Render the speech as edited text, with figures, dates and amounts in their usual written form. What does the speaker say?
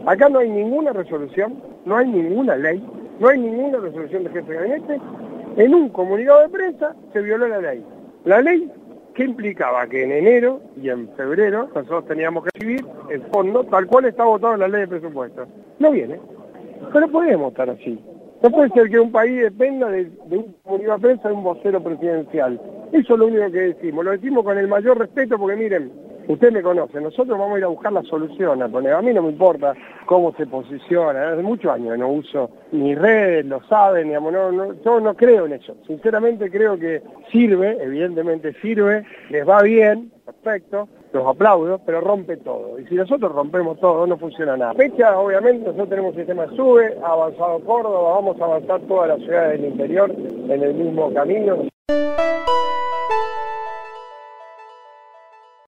Acá no hay ninguna resolución, no hay ninguna ley, no hay ninguna resolución de jefe de gabinete. En un comunicado de prensa se violó la ley. La ley que implicaba que en enero y en febrero nosotros teníamos que recibir el fondo tal cual está votado en la ley de presupuesto. No viene. Pero podemos estar así. No puede ser que un país dependa de un comunicado de prensa de un vocero presidencial. Eso es lo único que decimos. Lo decimos con el mayor respeto porque miren, usted me conoce, nosotros vamos a ir a buscar la solución. A mí no me importa cómo se posiciona. Hace muchos años no uso ni redes, lo saben, digamos, yo no creo en eso. Sinceramente creo que sirve, evidentemente sirve, les va bien, perfecto, los aplaudo, pero rompe todo. Y si nosotros rompemos todo, no funciona nada. Fecha, obviamente, nosotros tenemos un sistema SUBE, ha avanzado Córdoba, vamos a avanzar todas las ciudades del interior en el mismo camino.